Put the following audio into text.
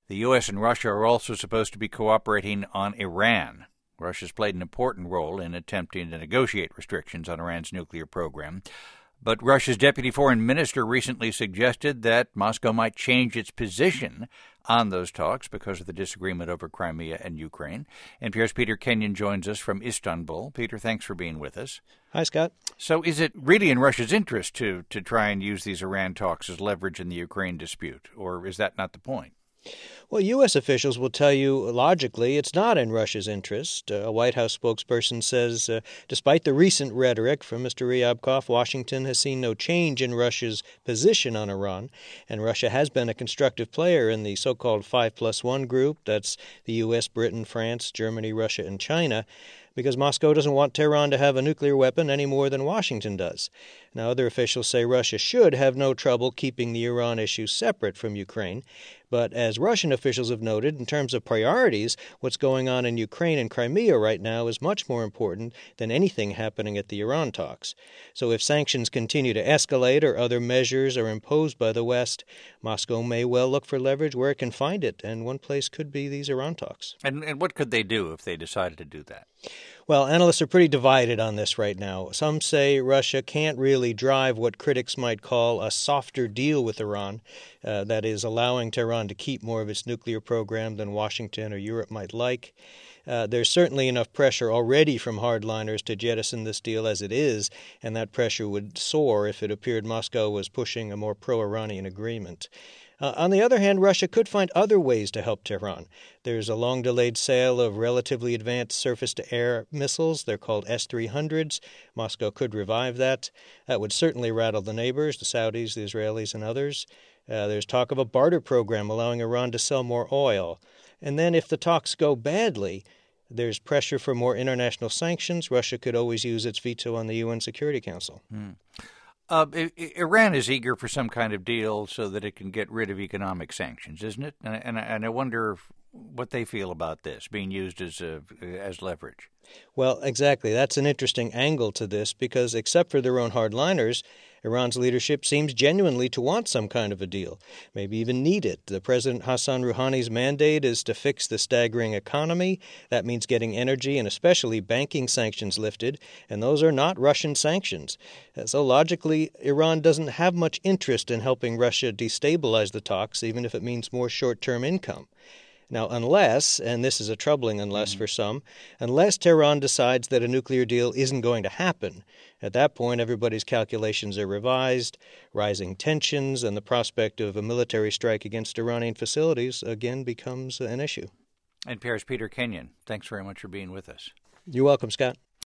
The U.S. and Russia are also supposed to be cooperating on Iran. Russia's played an important role in attempting to negotiate restrictions on Iran's nuclear program. But Russia's deputy foreign minister recently suggested that Moscow might change its position on those talks because of the disagreement over Crimea and Ukraine. NPR's Peter Kenyon joins us from Istanbul. Peter, thanks for being with us. Hi, Scott. So is it really in Russia's interest to try and use these Iran talks as leverage in the Ukraine dispute, or is that not the point? Well, U.S. officials will tell you logically it's not in Russia's interest. A White House spokesperson says despite the recent rhetoric from Mr. Ryabkov, Washington has seen no change in Russia's position on Iran, and Russia has been a constructive player in the so-called 5+1 group. That's the U.S., Britain, France, Germany, Russia, and China, because Moscow doesn't want Tehran to have a nuclear weapon any more than Washington does. Now, other officials say Russia should have no trouble keeping the Iran issue separate from Ukraine. But as Russian officials have noted, in terms of priorities, what's going on in Ukraine and Crimea right now is much more important than anything happening at the Iran talks. So if sanctions continue to escalate or other measures are imposed by the West, Moscow may well look for leverage where it can find it, and one place could be these Iran talks. And what could they do if they decided to do that? Well, analysts are pretty divided on this right now. Some say Russia can't really drive what critics might call a softer deal with Iran, that is, allowing Tehran to keep more of its nuclear program than Washington or Europe might like. There's certainly enough pressure already from hardliners to jettison this deal as it is, and that pressure would soar if it appeared Moscow was pushing a more pro-Iranian agreement. On the other hand, Russia could find other ways to help Tehran. There's a long-delayed sale of relatively advanced surface-to-air missiles. They're called S-300s. Moscow could revive that. That would certainly rattle the neighbors, the Saudis, the Israelis, and others. There's talk of a barter program allowing Iran to sell more oil. And then if the talks go badly, there's pressure for more international sanctions. Russia could always use its veto on the UN Security Council. Iran is eager for some kind of deal so that it can get rid of economic sanctions, isn't it? And I wonder what they feel about this being used as leverage. Well, exactly. That's an interesting angle to this because except for their own hardliners, Iran's leadership seems genuinely to want some kind of a deal, maybe even need it. The President Hassan Rouhani's mandate is to fix the staggering economy. That means getting energy and especially banking sanctions lifted, and those are not Russian sanctions. So logically, Iran doesn't have much interest in helping Russia destabilize the talks, even if it means more short-term income. Now, unless, and this is a troubling unless for some, unless Tehran decides that a nuclear deal isn't going to happen, at that point everybody's calculations are revised, rising tensions, and the prospect of a military strike against Iranian facilities again becomes an issue. NPR's Peter Kenyon, thanks very much for being with us. You're welcome, Scott.